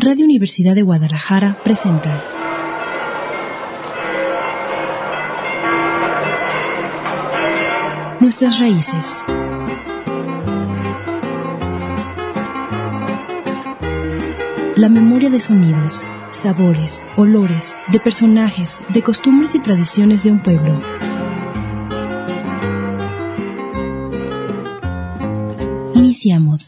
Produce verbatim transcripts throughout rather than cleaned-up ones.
Radio Universidad de Guadalajara presenta Nuestras raíces. La memoria de sonidos, sabores, olores, de personajes, de costumbres y tradiciones de un pueblo. Iniciamos.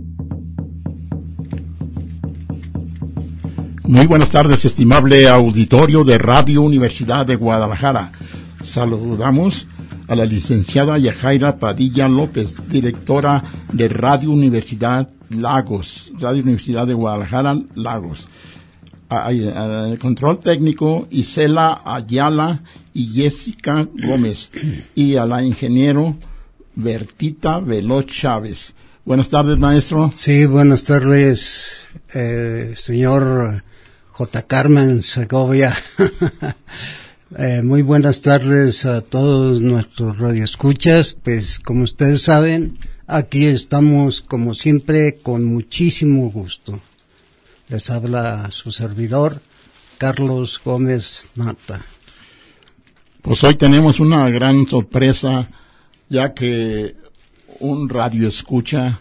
Muy buenas tardes, estimable auditorio de Radio Universidad de Guadalajara. Saludamos a la licenciada Yajaira Padilla López, directora de Radio Universidad Lagos, Radio Universidad de Guadalajara Lagos. Al control técnico, Isela Ayala y Jessica Gómez, y a la ingeniero Bertita Veloz Chávez. Buenas tardes, maestro. Sí, buenas tardes, eh, señor J. Carmen Segovia. eh, muy buenas tardes a todos nuestros radioescuchas. Pues como ustedes saben, aquí estamos como siempre con muchísimo gusto. Les habla su servidor, Carlos Gómez Mata. Pues hoy tenemos una gran sorpresa, ya que un radioescucha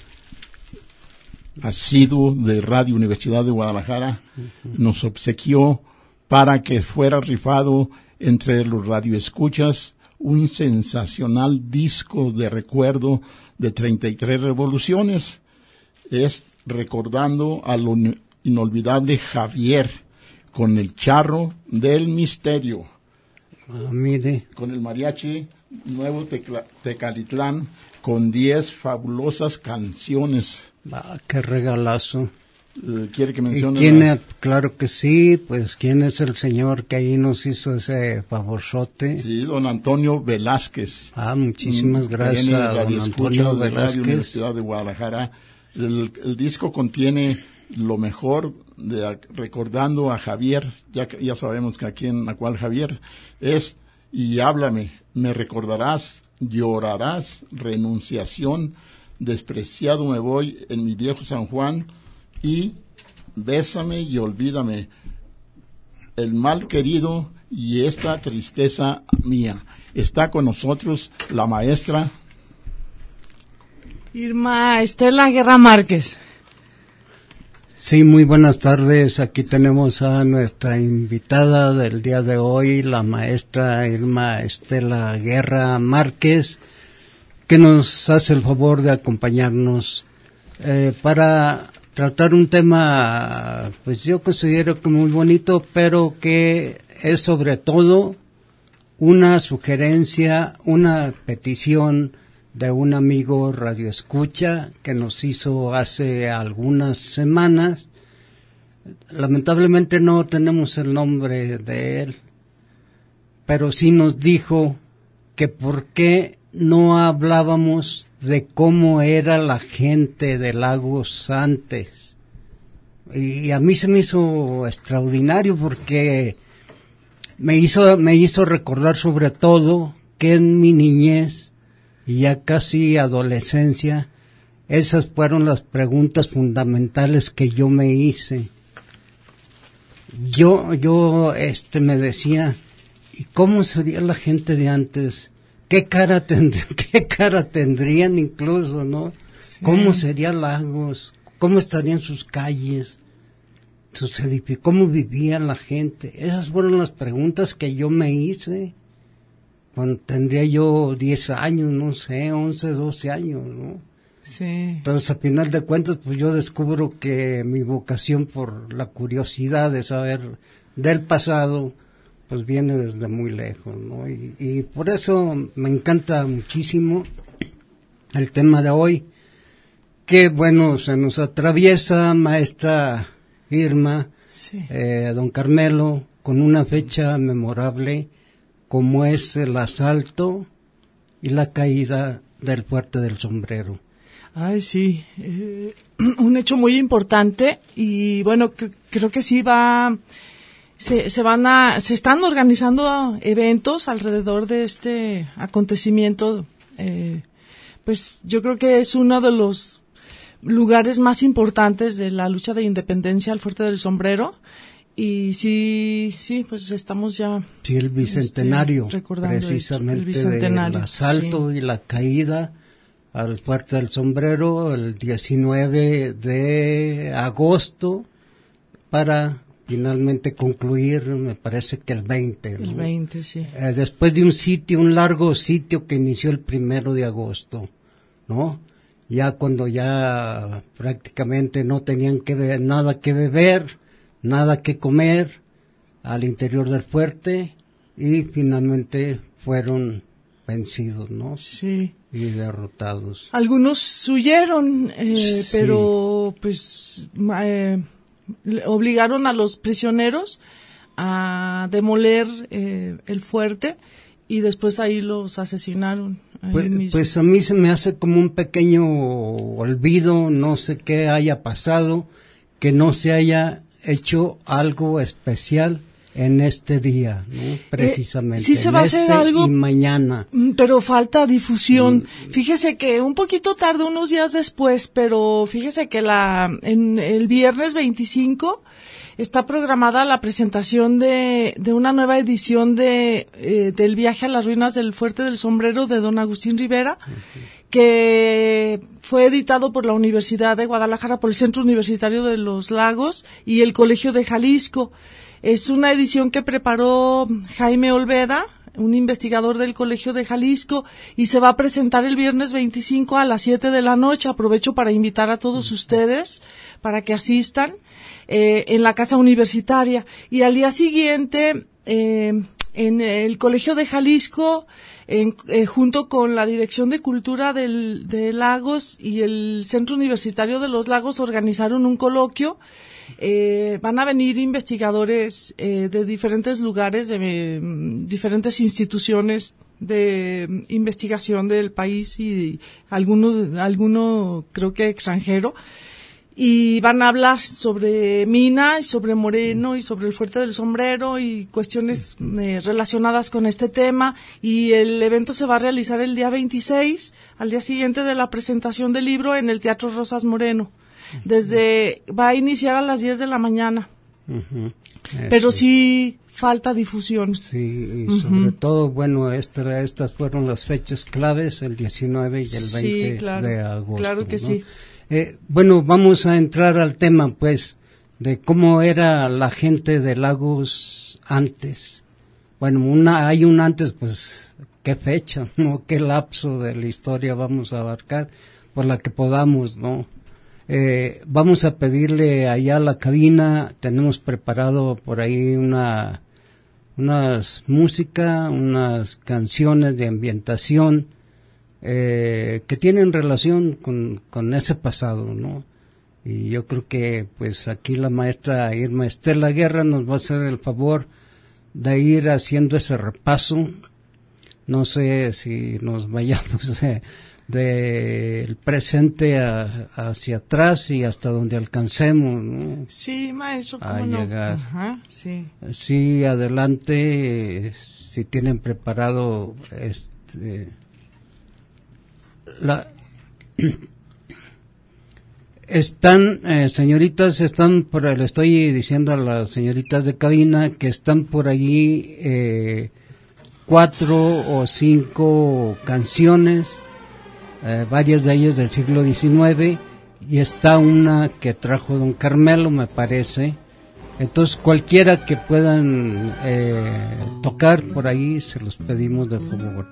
asiduo de Radio Universidad de Guadalajara uh-huh. nos obsequió para que fuera rifado entre los radioescuchas un sensacional disco de recuerdo de treinta y tres revoluciones. Es recordando a lo inolvidable Javier con el charro del misterio. Ah, mire. Con el mariachi Nuevo Tecla- Tecalitlán, con diez fabulosas canciones. Ah, qué regalazo. Uh, ¿Quiere que mencione? ¿Y quién la... es? Claro que sí, pues ¿quién es el señor que ahí nos hizo ese favorzote? Sí, don Antonio Velázquez. Ah, muchísimas gracias a don Antonio de Velázquez. Radio Universidad de Guadalajara. El, el disco contiene lo mejor de recordando a Javier, ya ya sabemos que a quién, a cuál Javier es, y háblame, me recordarás, llorarás, renunciación, despreciado me voy en mi viejo San Juan, y bésame y olvídame, el mal querido y esta tristeza mía. Está con nosotros la maestra Irma Estela Guerra Márquez. Sí, muy buenas tardes. Aquí tenemos a nuestra invitada del día de hoy, la maestra Irma Estela Guerra Márquez, que nos hace el favor de acompañarnos eh, para tratar un tema, pues yo considero que muy bonito, pero que es sobre todo una sugerencia, una petición de un amigo radioescucha que nos hizo hace algunas semanas. Lamentablemente no tenemos el nombre de él, pero sí nos dijo que por qué no hablábamos de cómo era la gente de Lagos antes. Y a mí se me hizo extraordinario porque me hizo, me hizo recordar sobre todo que en mi niñez y ya casi adolescencia, esas fueron las preguntas fundamentales que yo me hice. Yo, yo, este, me decía, ¿y cómo sería la gente de antes? ¿Qué cara tendrían, qué cara tendrían incluso, no? Sí. ¿Cómo sería Lagos? ¿Cómo estarían sus calles? Sus edificios, ¿cómo vivía la gente? Esas fueron las preguntas que yo me hice cuando tendría yo diez años, no sé, once, doce años, ¿no? Sí. Entonces, a final de cuentas, pues yo descubro que mi vocación por la curiosidad de saber del pasado, pues viene desde muy lejos, ¿no? Y, y por eso me encanta muchísimo el tema de hoy, que bueno, se nos atraviesa, maestra Irma, sí. eh, don Carmelo, con una fecha memorable, como es el asalto y la caída del Fuerte del Sombrero. Ay, sí, eh, un hecho muy importante y bueno, c- creo que sí va, se, se van a, se están organizando eventos alrededor de este acontecimiento, eh, pues yo creo que es uno de los lugares más importantes de la lucha de independencia, el Fuerte del Sombrero. Y sí, sí, pues estamos ya... Sí, el bicentenario, este, recordando precisamente el bicentenario, del asalto sí. y la caída al Fuerte del Sombrero el diecinueve de agosto para finalmente concluir, me parece que el veinte. ¿no? El veinte, sí. Eh, después de un sitio, un largo sitio que inició el primero de agosto, ¿no? Ya cuando ya prácticamente no tenían que beber, nada que beber, nada que comer al interior del fuerte y finalmente fueron vencidos, ¿no? Sí. Y derrotados. Algunos huyeron, eh, sí. pero pues eh, obligaron a los prisioneros a demoler eh, el fuerte y después ahí los asesinaron. Pues, pues a mí se me hace como un pequeño olvido, no sé qué haya pasado, que no se haya hecho algo especial en este día, ¿no? Precisamente. Eh, sí se va a hacer este algo y mañana. Pero falta difusión. Mm. Fíjese que un poquito tarde, unos días después, pero fíjese que la en el viernes veinticinco está programada la presentación de, de una nueva edición de eh, del viaje a las ruinas del Fuerte del Sombrero de don Agustín Rivera. Uh-huh. Que fue editado por la Universidad de Guadalajara, por el Centro Universitario de los Lagos y el Colegio de Jalisco. Es una edición que preparó Jaime Olveda, un investigador del Colegio de Jalisco, y se va a presentar el viernes veinticinco a las siete de la noche. Aprovecho para invitar a todos ustedes para que asistan eh, en la Casa Universitaria. Y al día siguiente, eh, en el Colegio de Jalisco, En, eh, junto con la Dirección de Cultura del, de Lagos y el Centro Universitario de los Lagos, organizaron un coloquio. Eh, van a venir investigadores eh, de diferentes lugares, de eh, diferentes instituciones de investigación del país y alguno, alguno creo que extranjero. Y van a hablar sobre Mina y sobre Moreno y sobre el Fuerte del Sombrero y cuestiones eh, relacionadas con este tema. Y el evento se va a realizar el día veintiséis, al día siguiente de la presentación del libro, en el Teatro Rosas Moreno. Desde, va a iniciar a las diez de la mañana. Uh-huh. Pero sí falta difusión. Sí, y uh-huh. sobre todo, bueno, esta, estas fueron las fechas claves, el diecinueve y el veinte sí, claro, de agosto. Claro que ¿no? sí. Eh, bueno, vamos a entrar al tema, pues, de cómo era la gente de Lagos antes. Bueno, una, hay un antes, pues, qué fecha, ¿no? Qué lapso de la historia vamos a abarcar, por la que podamos, ¿no? Eh, vamos a pedirle allá a la cabina, tenemos preparado por ahí una, unas música, unas canciones de ambientación, Eh, que tienen relación con, con ese pasado, ¿no? Y yo creo que, pues, aquí la maestra Irma Estela Guerra nos va a hacer el favor de ir haciendo ese repaso. No sé si nos vayamos de, de el presente a, hacia atrás y hasta donde alcancemos, ¿no? Sí, maestro, ¿cómo a no? llegar. Ajá, sí. Sí, adelante, si tienen preparado este... La, están, eh, señoritas, están por, le estoy diciendo a las señoritas de cabina que están por allí eh, cuatro o cinco canciones, eh, varias de ellas del siglo diecinueve, y está una que trajo don Carmelo, me parece. Entonces, cualquiera que puedan eh, tocar por ahí, se los pedimos de favor.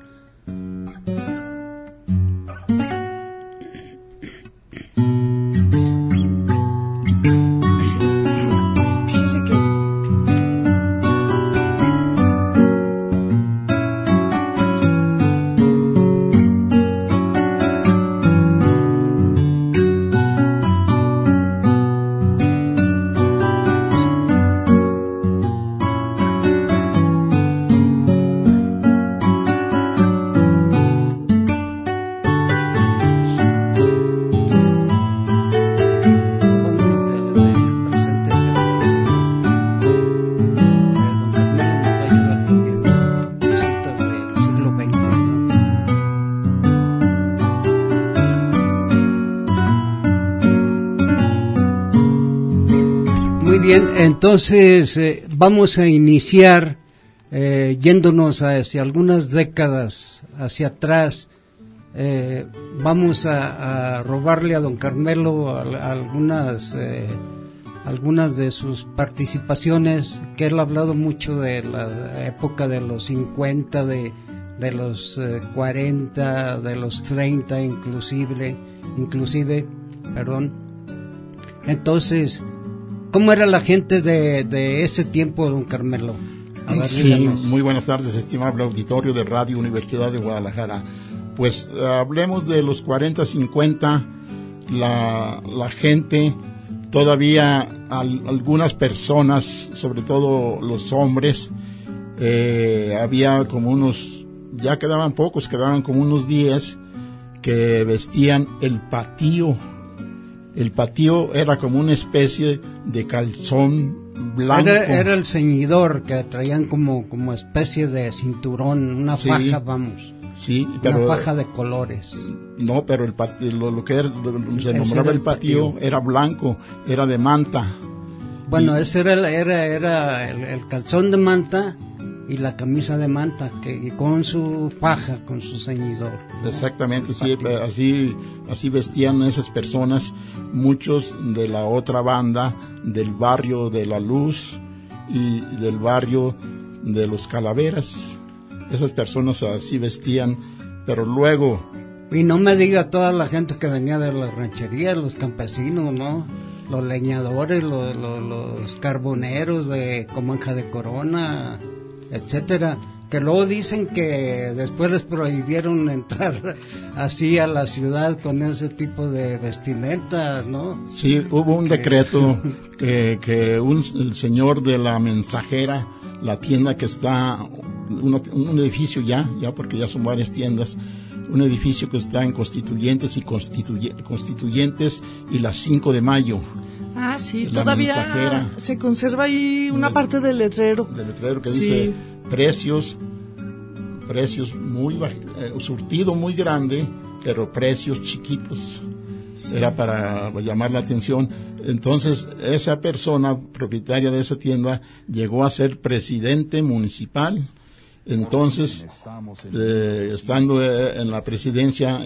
bien, entonces eh, vamos a iniciar eh, yéndonos hacia algunas décadas hacia atrás. Eh, vamos a, a robarle a don Carmelo a, a algunas eh, algunas de sus participaciones, que él ha hablado mucho de la época de los cincuenta, de, de los eh, cuarenta, de los treinta inclusive, inclusive, perdón. Entonces, ¿cómo era la gente de, de ese tiempo, don Carmelo? A ver, sí, díganos. Muy buenas tardes, estimable auditorio de Radio Universidad de Guadalajara. Pues hablemos de los cuarenta, cincuenta, la, la gente, todavía al, algunas personas, sobre todo los hombres, eh, había como unos, ya quedaban pocos, quedaban como unos diez, que vestían el patío. El patío era como una especie de calzón blanco. Era, era el ceñidor que traían como, como especie de cinturón, una sí, faja, vamos. Sí, pero una faja de colores. No, pero el patío, lo, lo que era, lo, se nombraba el patío, era blanco, era de manta. Bueno, y, ese era, el, era, era el, el calzón de manta y la camisa de manta, que y con su faja, con su ceñidor, ¿no? Exactamente, sí, así, así vestían esas personas, muchos de la otra banda, del barrio de La Luz y del barrio de los Calaveras. Esas personas así vestían, pero luego... Y no me diga toda la gente que venía de las rancherías, los campesinos, ¿no? Los leñadores, los, los, los carboneros de Comanca de Corona, etcétera, que luego dicen que después les prohibieron entrar así a la ciudad con ese tipo de vestimenta, ¿no? Sí, hubo un decreto que, que un, el señor de la Mensajera, la tienda que está, un, un edificio ya, ya porque ya son varias tiendas, un edificio que está en Constituyentes y Constituye, Constituyentes y la cinco de mayo. Ah, sí, La todavía Mensajera. se conserva ahí una parte del letrero. Del letrero que sí. dice precios, precios muy baj, eh, surtido muy grande, pero precios chiquitos. Sí. Era para llamar la atención. Entonces, esa persona propietaria de esa tienda llegó a ser presidente municipal. Entonces, eh, estando en la presidencia,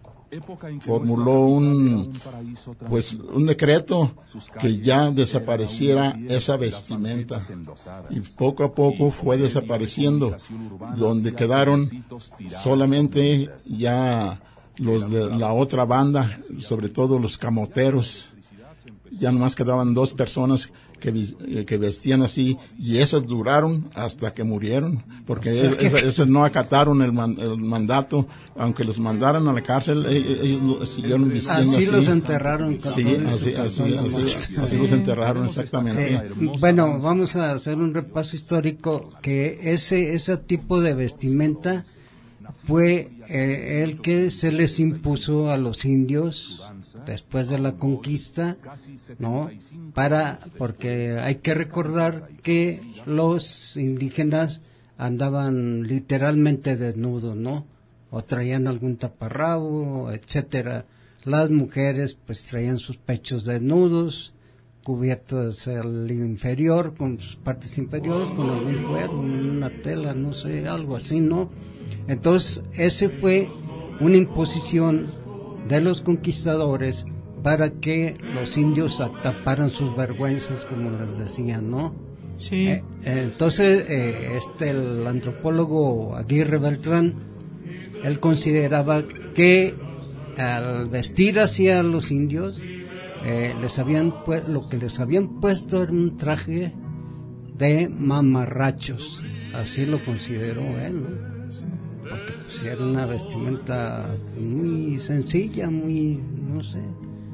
formuló un pues un decreto que ya desapareciera esa vestimenta, y poco a poco fue desapareciendo, donde quedaron solamente ya los de la otra banda, sobre todo los camoteros. Ya nomás quedaban dos personas que, que vestían así, y esas duraron hasta que murieron, porque o sea, esas, esas no acataron el, man, el mandato, aunque los mandaran a la cárcel, ellos, ellos siguieron vistiendo así. Así los enterraron. Sí, así, así, así, así los enterraron, exactamente. Eh, bueno, vamos a hacer un repaso histórico, que ese, ese tipo de vestimenta fue eh, el que se les impuso a los indios después de la conquista, ¿no? Para, porque hay que recordar que los indígenas andaban literalmente desnudos, ¿no? O traían algún taparrabo, etcétera. Las mujeres pues traían sus pechos desnudos, cubiertos el inferior, con sus partes inferiores, con algún cuero, una tela, no sé, algo así, ¿no? Entonces, ese fue una imposición de los conquistadores para que los indios taparan sus vergüenzas, como les decían, ¿no? Sí. Eh, entonces, eh, este, el antropólogo Aguirre Beltrán, él consideraba que al vestir así a los indios, eh, les habían pu- lo que les habían puesto era un traje de mamarrachos, así lo consideró él, ¿no? Sí. Porque pues era una vestimenta muy sencilla, muy, no sé,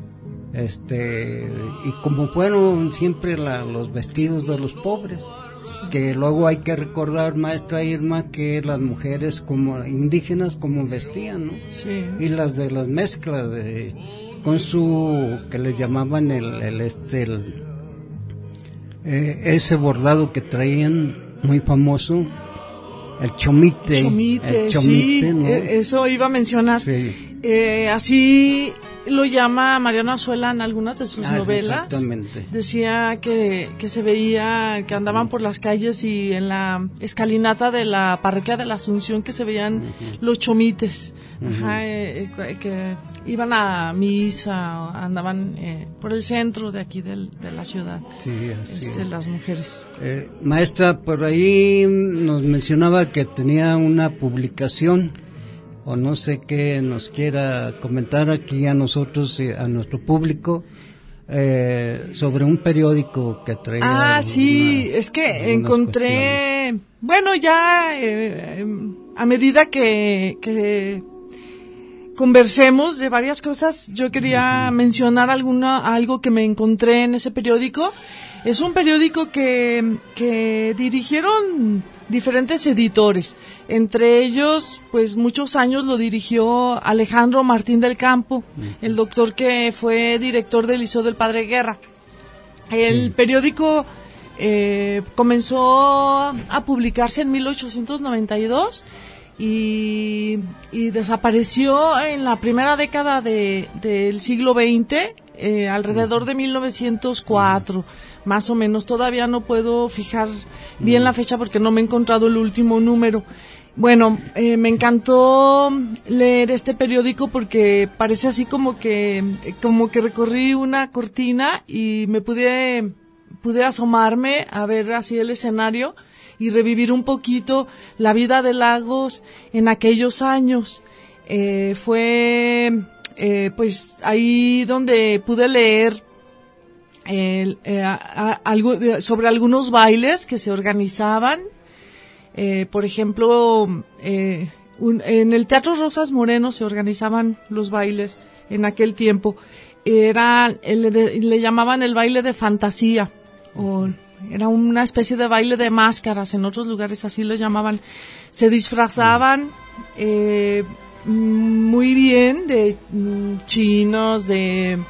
este, y como fueron siempre la, los vestidos de los pobres, sí. Que luego hay que recordar, maestra Irma, que las mujeres como indígenas como vestían, ¿no? Sí. Y las de las mezclas de, con su, que les llamaban el, el este, el, eh, ese bordado que traían muy famoso, el chomite, chomite, el chomite, sí, ¿no? Eso iba a mencionar. Sí. Eh, así lo llama Mariano Azuela en algunas de sus ah, novelas. Exactamente. Decía que, que se veía, que andaban por las calles y en la escalinata de la parroquia de la Asunción que se veían uh-huh. los chomites, uh-huh. Ajá, eh, eh, que iban a misa, andaban eh, por el centro de aquí del, de la ciudad, sí, así este, las mujeres. Eh, maestra, por ahí nos mencionaba que tenía una publicación, o no sé qué nos quiera comentar aquí a nosotros, a nuestro público, eh, sobre un periódico que traía. Ah, una, sí, es que encontré, bueno, ya eh, a medida que, que conversemos de varias cosas, yo quería uh-huh. mencionar alguna algo que me encontré en ese periódico. Es un periódico que, que dirigieron diferentes editores. Entre ellos, pues muchos años lo dirigió Alejandro Martín del Campo, uh-huh. el doctor que fue director del Liceo del Padre Guerra. El sí. periódico eh, comenzó a publicarse en mil ochocientos noventa y dos y, y desapareció en la primera década de, del siglo veinte, eh, alrededor de mil novecientos cuatro. Más o menos, todavía no puedo fijar bien la fecha porque no me he encontrado el último número. Bueno, eh, me encantó leer este periódico porque parece así como que como que recorrí una cortina y me pude pude asomarme a ver así el escenario y revivir un poquito la vida de Lagos en aquellos años. Eh, fue eh, pues ahí donde pude leer El, eh, a, a, algo, sobre algunos bailes que se organizaban, eh, por ejemplo, eh, un, en el Teatro Rosas Moreno se organizaban los bailes en aquel tiempo. Era, le, de, le llamaban el baile de fantasía, o era una especie de baile de máscaras, en otros lugares así lo llamaban. Se disfrazaban eh, muy bien de mm, chinos, de...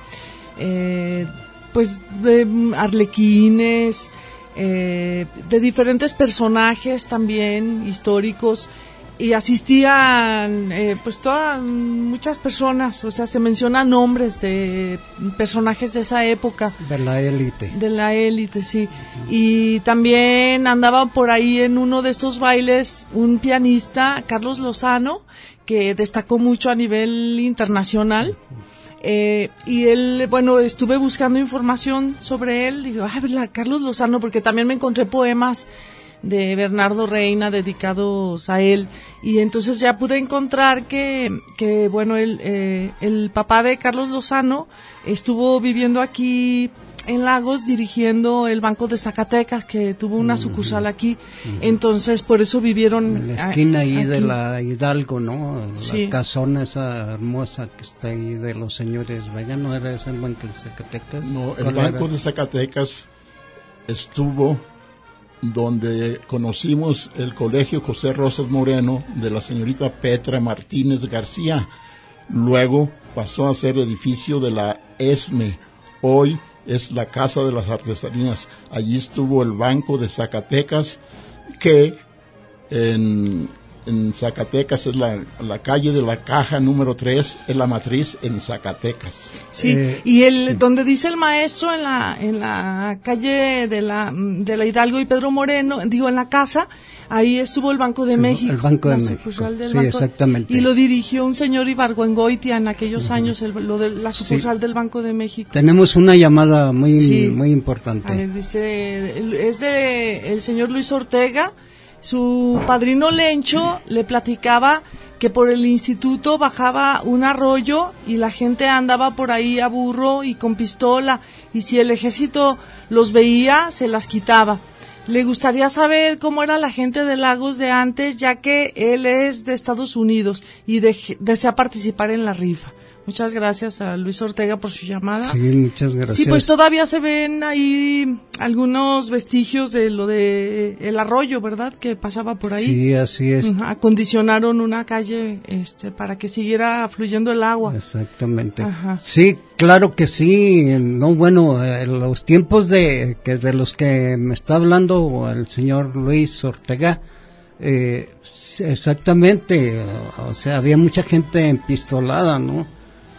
Eh, pues de arlequines, eh, de diferentes personajes también históricos, y asistían eh, pues todas muchas personas, o sea, se mencionan nombres de personajes de esa época, de la élite de la élite sí. Uh-huh. Y también andaba por ahí en uno de estos bailes un pianista, Carlos Lozano, que destacó mucho a nivel internacional. Uh-huh. Eh, y él, bueno, estuve buscando información sobre él, digo, ah, la Carlos Lozano, porque también me encontré poemas de Bernardo Reina dedicados a él, y entonces ya pude encontrar que, que bueno, el, eh, el papá de Carlos Lozano estuvo viviendo aquí en Lagos dirigiendo el Banco de Zacatecas, que tuvo una uh-huh. sucursal aquí, uh-huh. entonces por eso vivieron en la esquina ahí aquí. De la Hidalgo, ¿no? Sí. La casona esa hermosa que está ahí de los señores Vaya, ¿no era ese el Banco de Zacatecas? No, el Banco era? de Zacatecas estuvo donde conocimos el Colegio José Rosas Moreno de la señorita Petra Martínez García. Luego pasó a ser edificio de la ESME. Hoy es la Casa de las Artesanías. Allí estuvo el Banco de Zacatecas, que en, en Zacatecas es la, la calle de la Caja número tres, es la matriz en Zacatecas. Sí, eh, y el sí. donde dice el maestro en la en la calle de la de la Hidalgo y Pedro Moreno, digo en la casa, ahí estuvo el Banco de el, México. El Banco de México. Sí, Banco, exactamente. Y lo dirigió un señor Ibargüengoitia en aquellos uh-huh. años, el, lo de la sucursal sí. del Banco de México. Tenemos una llamada muy sí. muy importante. A ver, dice, es de el señor Luis Ortega. Su padrino Lencho le platicaba que por el instituto bajaba un arroyo y la gente andaba por ahí a burro y con pistola, y si el ejército los veía, se las quitaba. Le gustaría saber cómo era la gente de Lagos de antes, ya que él es de Estados Unidos y de, desea participar en la rifa. Muchas gracias a Luis Ortega por su llamada. Sí, muchas gracias. Sí, pues todavía se ven ahí algunos vestigios de lo de el arroyo, ¿verdad? Que pasaba por ahí. Sí, así es. Uh-huh. Acondicionaron una calle este, para que siguiera fluyendo el agua. Exactamente. Ajá. Sí, claro que sí. No, bueno, eh, los tiempos de, que de los que me está hablando el señor Luis Ortega, eh, exactamente, o sea, había mucha gente empistolada, ¿no?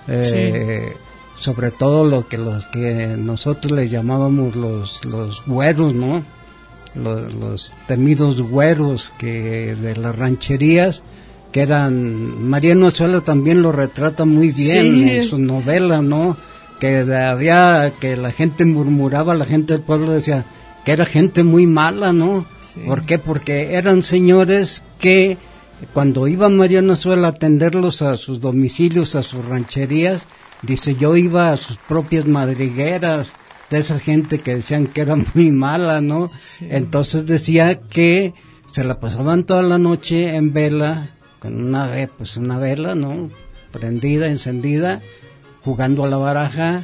Eh, sí. Sobre todo lo que los que nosotros le llamábamos los los güeros, ¿no? Los, los temidos güeros que de las rancherías, que eran, Mariano Azuela también lo retrata muy bien sí. en su novela, ¿no? Que de, había, que la gente murmuraba, la gente del pueblo decía que era gente muy mala, ¿no? Sí. ¿Por qué? Porque eran señores que cuando iba Mariano Azuela a atenderlos a sus domicilios, a sus rancherías, dice, yo iba a sus propias madrigueras, de esa gente que decían que era muy mala, ¿no? Sí. Entonces decía que se la pasaban toda la noche en vela, con una, pues una vela, ¿no? Prendida, encendida, jugando a la baraja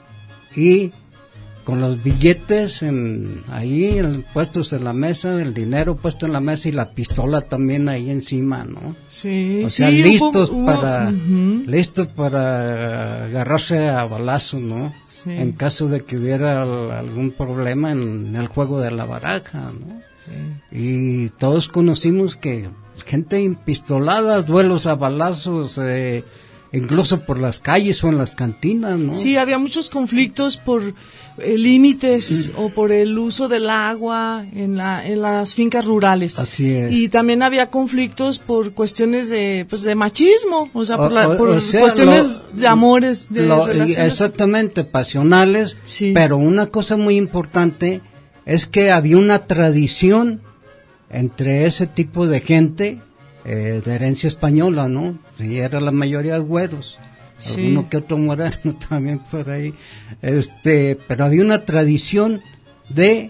y con los billetes en, ahí puestos en la mesa, el dinero puesto en la mesa y la pistola también ahí encima, ¿no? Sí, o sea, sí, listos hubo, para uh-huh. listos para agarrarse a balazos, ¿no? Sí. En caso de que hubiera algún problema en el juego de la baraja, ¿no? Sí. Y todos conocimos que gente impistolada, duelos a balazos, eh, incluso por las calles o en las cantinas, ¿no? Sí, había muchos conflictos por eh, límites mm. o por el uso del agua en la en las fincas rurales. Así es. Y también había conflictos por cuestiones de pues de machismo, o sea, por, la, o, por o sea, cuestiones lo, de amores, de lo, relaciones. Exactamente, pasionales, sí. Pero una cosa muy importante es que había una tradición entre ese tipo de gente eh, de herencia española, ¿no? Y era la mayoría güeros, sí. Alguno que otro moreno también por ahí, este, pero había una tradición de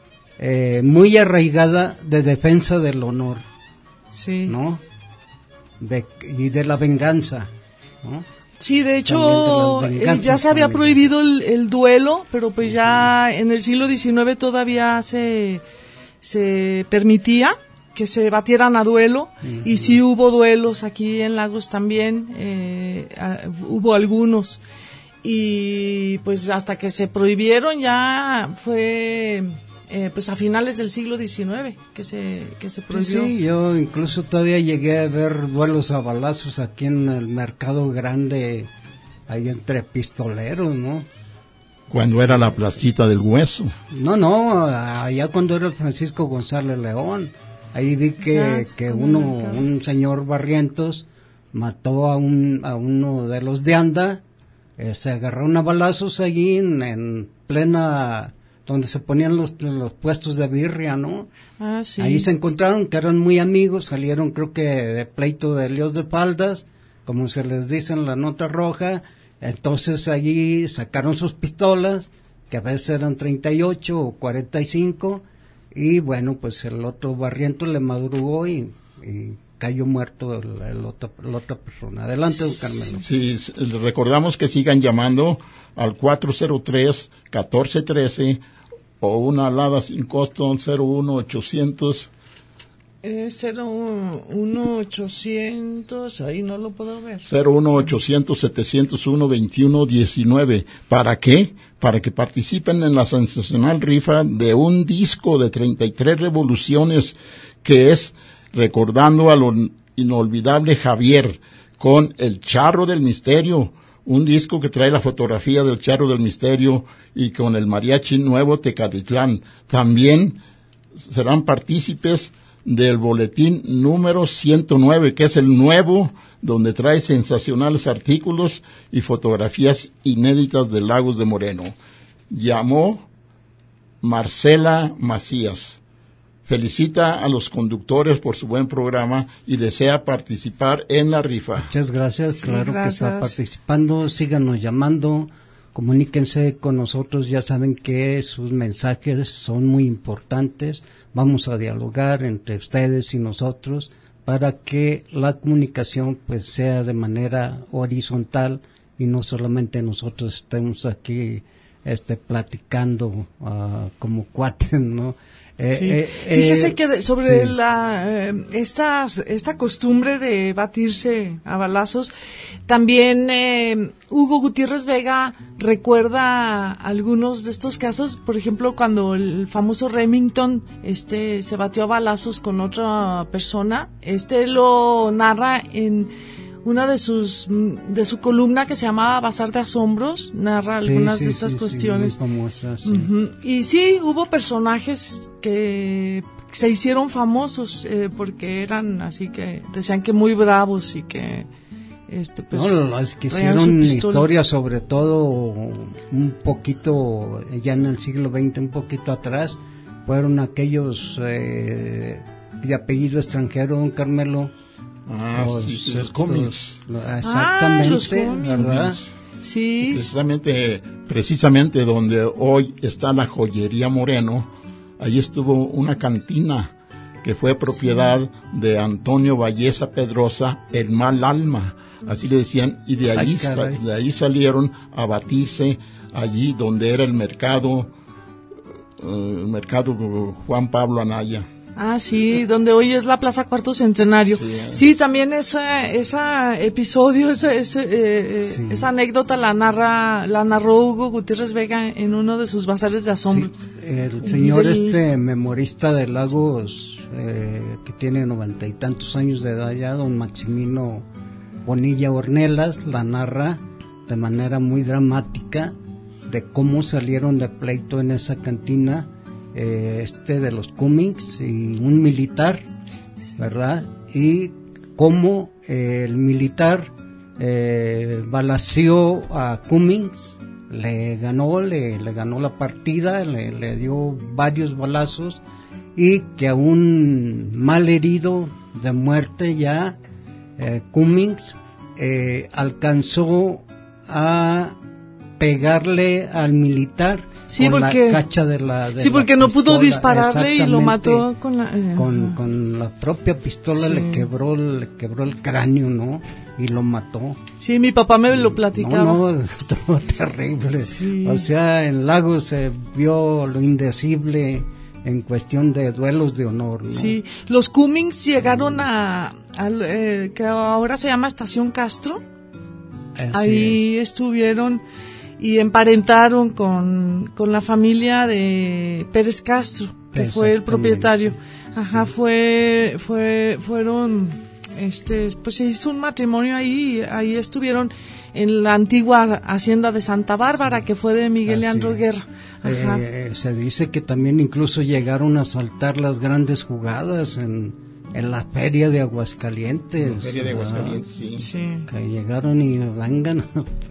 eh, muy arraigada de defensa del honor, sí, ¿no? De, y de la venganza, ¿no? Sí, de hecho, de ya se había también. prohibido el, el duelo, pero pues ya en el siglo diecinueve todavía se se permitía que se batieran a duelo, uh-huh. Y sí hubo duelos aquí en Lagos también, eh, uh, hubo algunos, y pues hasta que se prohibieron ya fue eh, pues a finales del siglo diecinueve que se que se prohibió. Sí, yo incluso todavía llegué a ver duelos a balazos aquí en el Mercado Grande, ahí entre pistoleros, ¿no? Cuando era la placita del Hueso. No, no, allá cuando era el Francisco González León. Ahí vi que, que uno, un señor Barrientos mató a un a uno de los de Anda, eh, se agarraron a balazos allí en, en plena, donde se ponían los, los puestos de birria, ¿no? Ah, sí. Ahí se encontraron, que eran muy amigos, salieron creo que de pleito de líos de faldas, como se les dice en la nota roja. Entonces allí sacaron sus pistolas, que a veces eran treinta y ocho o cuarenta y cinco, y bueno, pues el otro Barriento le madrugó y, y cayó muerto el, el otro, la otra persona. Adelante, don Carmelo. Sí, recordamos que sigan llamando al cuatro cero tres, uno cuatro uno tres o una alada sin costo cero uno ochocientos. Eh, cero uno ochocientos, ahí no lo puedo ver. cero uno ochocientos setecientos uno veintiuno diecinueve. ¿Para qué? Para que participen en la sensacional rifa de un disco de treinta y tres revoluciones, que es recordando a lo inolvidable Javier con El Charro del Misterio, un disco que trae la fotografía del Charro del Misterio y con el Mariachi Nuevo Tecatitlán. También serán partícipes del boletín número ciento nueve, que es el nuevo, donde trae sensacionales artículos y fotografías inéditas de Lagos de Moreno. Llamó Marcela Macías. Felicita a los conductores por su buen programa y desea participar en la rifa. Muchas gracias, sí, claro gracias. Que está participando, síganos llamando, comuníquense con nosotros, ya saben que sus mensajes son muy importantes. Vamos a dialogar entre ustedes y nosotros para que la comunicación pues sea de manera horizontal y no solamente nosotros estemos aquí este platicando uh, como cuates, ¿no? Eh, sí. eh, Fíjese eh, que sobre sí. la eh, esta, esta costumbre de batirse a balazos, también eh, Hugo Gutiérrez Vega recuerda algunos de estos casos, por ejemplo, cuando el famoso Remington este se batió a balazos con otra persona, este lo narra en una de sus de su columna que se llamaba Bazar de Asombros, narra algunas sí, sí, de estas sí, cuestiones. Sí, muy famosa, sí. Uh-huh. Y sí, hubo personajes que se hicieron famosos eh, porque eran así que decían que muy bravos y que este pues no, las que hicieron historia, sobre todo un poquito ya en el siglo veinte, un poquito atrás, fueron aquellos eh, de apellido extranjero, don Carmelo. Ah, los, sí, sí, los estos, cómics. Exactamente, ah, los cómics, ¿verdad? Sí. Precisamente, precisamente donde hoy está la joyería Moreno, ahí estuvo una cantina que fue propiedad sí. de Antonio Valleza Pedrosa, el mal alma, así le decían, y de ahí, Ay, de ahí salieron a batirse allí donde era el mercado, uh, el mercado Juan Pablo Anaya. Ah, sí, donde hoy es la Plaza Cuarto Centenario. Sí, eh. sí también ese, ese episodio, ese, ese, eh, sí. esa anécdota la narra, la narró Hugo Gutiérrez Vega en uno de sus bazares de asombro. Sí, el señor del... este memorista de Lagos, eh, que tiene noventa y tantos años de edad ya, don Maximino Bonilla Ornelas, la narra de manera muy dramática de cómo salieron de pleito en esa cantina. Eh, este de los cómics y un militar, ¿verdad? Y cómo eh, el militar eh, balaceó a Cummings, le ganó, le, le ganó la partida, le, le dio varios balazos y que a un mal herido de muerte ya, eh, Cummings eh, alcanzó a pegarle al militar. Sí, con porque, la cacha de la de sí, porque la no pistola, pudo dispararle y lo mató con la eh, con, con la propia pistola. Sí. le quebró le quebró el cráneo, ¿no? Y lo mató. Sí, mi papá me lo platicaba. No, no, estuvo terrible. Sí. O sea, en Lagos se vio lo indecible en cuestión de duelos de honor, ¿no? Sí, los Cummings llegaron a, a eh, que ahora se llama Estación Castro. Así Ahí es. estuvieron y emparentaron con, con la familia de Pérez Castro, que fue el propietario. Ajá, fue, fue, fueron, este, pues se hizo un matrimonio ahí, ahí estuvieron en la antigua hacienda de Santa Bárbara, que fue de Miguel Leandro Guerra. Ajá. Eh, se dice que también incluso llegaron a saltar las grandes jugadas en, en la feria de Aguascalientes. La feria de Aguascalientes, sí. sí. Que llegaron y vengan.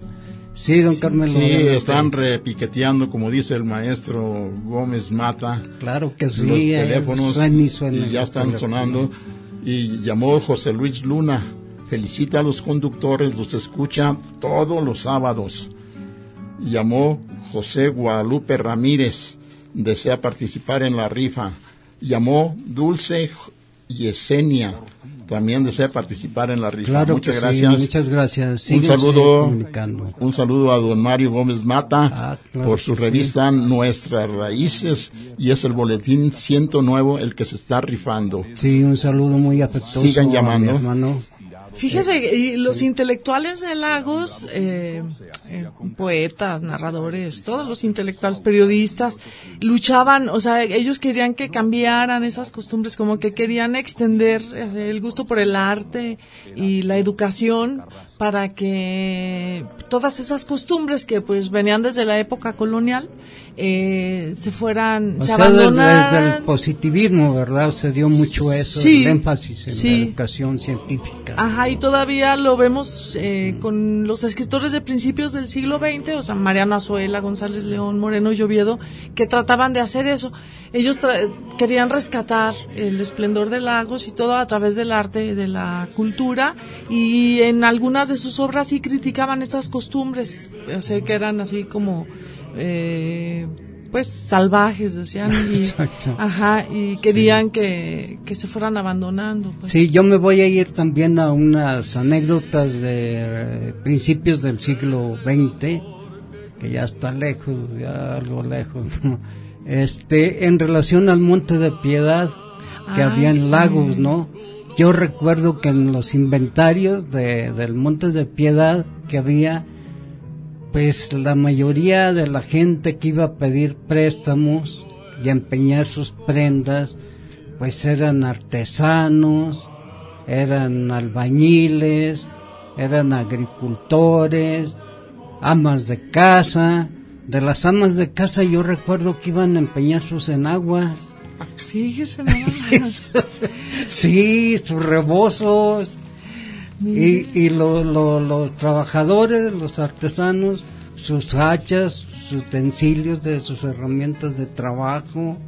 Sí, don Carmelo. Sí, están repiqueteando, como dice el maestro Gómez Mata. Claro que sí. Los teléfonos suena y, suena y ya están teléfono. sonando. Y llamó José Luis Luna. Felicita a los conductores, los escucha todos los sábados. Y llamó José Guadalupe Ramírez. Desea participar en la rifa. Llamó Dulce Yesenia. También desea participar en la rifa. Claro muchas que gracias. Sí, muchas gracias. Síguense un saludo, un saludo a don Mario Gómez Mata ah, claro por su revista sí. Nuestras Raíces, y es el boletín ciento nuevo el que se está rifando. Sí, un saludo muy afectuoso. Sigan llamando. A mi hermano. Fíjese, y los intelectuales de Lagos, eh, eh, poetas, narradores, todos los intelectuales, periodistas, luchaban, o sea, ellos querían que cambiaran esas costumbres, como que querían extender el gusto por el arte y la educación para que todas esas costumbres que pues venían desde la época colonial eh, se fueran, o se sea, abandonaran. Desde, desde el positivismo, ¿verdad? Se dio mucho eso, sí, el énfasis en sí. la educación científica. Ajá, y todavía lo vemos eh, mm. con los escritores de principios del siglo veinte, o sea, Mariano Azuela, González León, Moreno y Oviedo, que trataban de hacer eso. Ellos tra- querían rescatar el esplendor de Lagos y todo a través del arte, de la cultura, y en algunas de sus obras sí criticaban esas costumbres, o sea, que eran así como eh, pues salvajes, decían, y, ajá, y querían sí. que, que se fueran abandonando. Pues. Sí, yo me voy a ir también a unas anécdotas de principios del siglo veinte, que ya está lejos, ya algo lejos, ¿no? Este, en relación al Monte de Piedad que ah, había en sí. Lagos, ¿no? Yo recuerdo que en los inventarios de, del Monte de Piedad que había, pues la mayoría de la gente que iba a pedir préstamos y a empeñar sus prendas, pues eran artesanos, eran albañiles, eran agricultores, amas de casa. De las amas de casa yo recuerdo que iban a empeñar sus enaguas. Fíjese nada más. Sí, sus rebozos. Y, y lo, lo, los trabajadores, los artesanos, sus hachas, sus utensilios de sus herramientas de trabajo.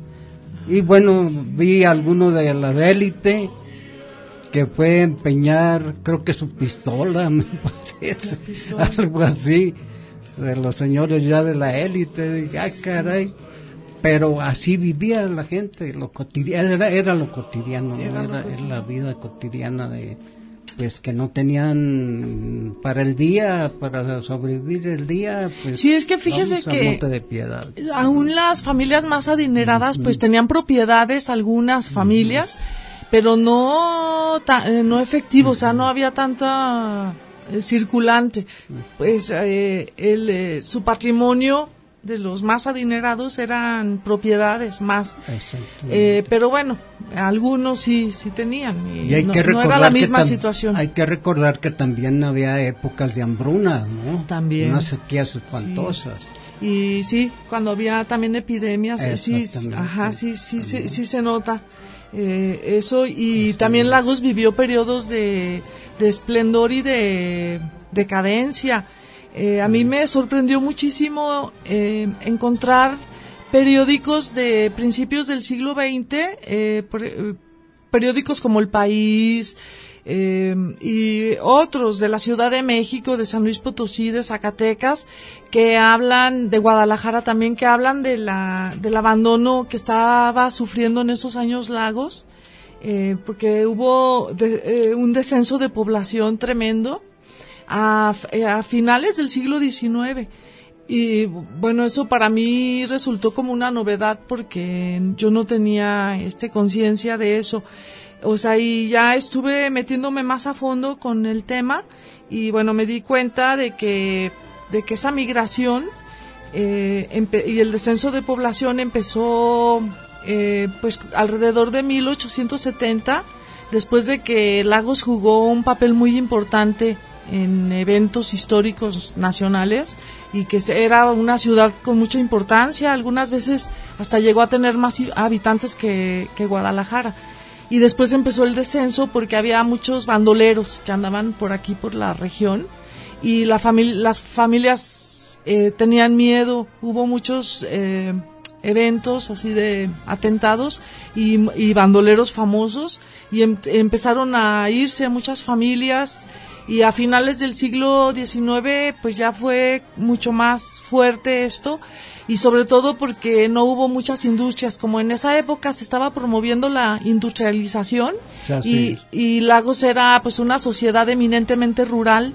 Y bueno, vi a alguno de la élite que fue a empeñar, creo que su pistola, me parece, pistola. Algo así, de los señores ya de la élite. Dije, ah, caray. Pero así vivía la gente, lo cotidiano, era, era lo cotidiano, ¿no? Era, era, era la vida cotidiana de, pues, que no tenían para el día, para sobrevivir el día, pues. Sí, es que fíjese que Monte de Piedad. Aún las familias más adineradas, pues, tenían propiedades, algunas familias, uh-huh. pero no, ta, no efectivo, uh-huh. o sea, no había tanta eh, circulante. Pues, eh, el, eh, su patrimonio de los más adinerados eran propiedades más, eh, pero bueno, algunos sí sí tenían y, y hay no, que no era la misma tam- situación. Hay que recordar que también había épocas de hambruna, ¿no? También. Unas sequías espantosas. Sí. Y sí, cuando había también epidemias, sí, ajá, sí, sí, sí, sí se nota eh, eso y sí. También Lagos vivió periodos de, de esplendor y de decadencia. Eh, a mí me sorprendió muchísimo eh, encontrar periódicos de principios del siglo veinte, eh, per, periódicos como El País eh, y otros de la Ciudad de México, de San Luis Potosí, de Zacatecas, que hablan, de Guadalajara también, que hablan de la del abandono que estaba sufriendo en esos años Lagos, eh, porque hubo de, eh, un descenso de población tremendo. A, a finales del siglo diecinueve y bueno, eso para mí resultó como una novedad porque yo no tenía este conciencia de eso, o sea, y ya estuve metiéndome más a fondo con el tema y bueno, me di cuenta de que de que esa migración eh, empe- y el descenso de población empezó eh, pues alrededor de mil ochocientos setenta, después de que Lagos jugó un papel muy importante en eventos históricos nacionales y que era una ciudad con mucha importancia, algunas veces hasta llegó a tener más habitantes que, que Guadalajara. Y después empezó el descenso porque había muchos bandoleros que andaban por aquí, por la región, y la fami- las familias eh, tenían miedo, hubo muchos eh, eventos así de atentados y, y bandoleros famosos, y em- empezaron a irse muchas familias. Y a finales del siglo diecinueve, pues ya fue mucho más fuerte esto, y sobre todo porque no hubo muchas industrias, como en esa época se estaba promoviendo la industrialización, y, y Lagos era pues una sociedad eminentemente rural,